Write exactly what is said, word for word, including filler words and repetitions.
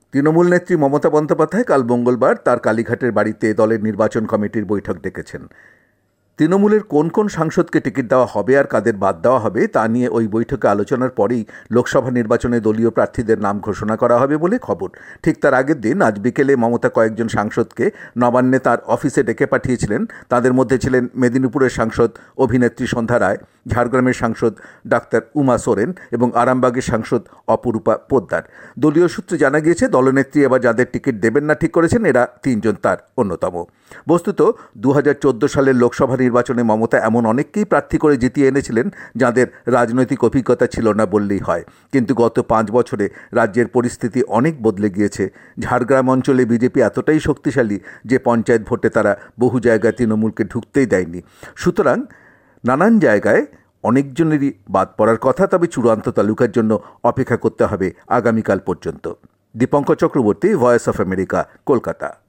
তৃণমূল নেত্রী মমতা বন্দ্যোপাধ্যায় কাল মঙ্গলবার তার কালীঘাটের বাড়িতে দলের নির্বাচন কমিটির বৈঠক ডেকেছেন। তৃণমূলের কোন কোন সাংসদকে টিকিট দেওয়া হবে আর কাদের বাদ দেওয়া হবে তা নিয়ে ওই বৈঠকে আলোচনার পরেই লোকসভা নির্বাচনে দলীয় প্রার্থীদের নাম ঘোষণা করা হবে বলে খবর। ঠিক তার আগের দিন আজ বিকেলে মমতা কয়েকজন সাংসদকে নবান্নে তার অফিসে ডেকে পাঠিয়েছিলেন। তাদের মধ্যে ছিলেন মেদিনীপুরের সাংসদ অভিনেত্রী সন্ধ্যা রায়, ঝাড়গ্রামের সাংসদ ডাক্তার উমা সোরেন এবং আরামবাগের সাংসদ অপরূপা পোদ্দার। দলীয় সূত্রে জানা গিয়েছে দলনেত্রী এবার যাদের টিকিট দেবেন না ঠিক করেছেন এরা তিনজন তার অন্যতম। বস্তুত দু হাজার চোদ্দো সালের লোকসভা নির্বাচনে মমতা এমন অনেককেই প্রার্থী করে জিতিয়ে এনেছিলেন যাদের রাজনৈতিক অভিজ্ঞতা ছিল না বললেই হয়। কিন্তু গত পাঁচ বছরে রাজ্যের পরিস্থিতি অনেক বদলে গিয়েছে। ঝাড়গ্রাম অঞ্চলে বিজেপি এতটাই শক্তিশালী যে পঞ্চায়েত ভোটে তারা বহু জায়গায় তৃণমূলকে ঢুকতেই দেয়নি। সুতরাং নানান জায়গায় অনেকজনেরই বাদ পড়ার কথা, তবে চূড়ান্ত তালিকার জন্য অপেক্ষা করতে হবে আগামীকাল পর্যন্ত। Dipankar Chakraborty, voice of America, Kolkata.